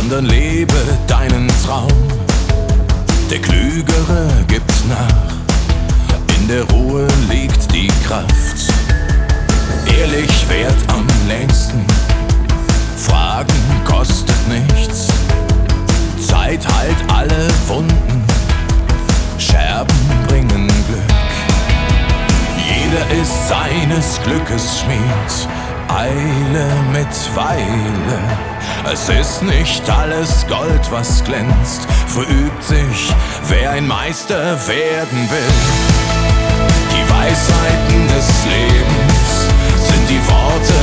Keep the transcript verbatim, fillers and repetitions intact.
sondern lebe deinen Traum. Der Klügere gibt nach, in der Ruhe liegt die Kraft. Ehrlich währt am längsten, Fragen kostet nichts. Zeit heilt alle Wunden, Scherben bringen Glück. Jeder ist seines Glückes Schmied, eile mit Weile. Es ist nicht alles Gold, was glänzt, verübt sich, wer ein Meister werden will. Die Weisheiten des Lebens sind die Worte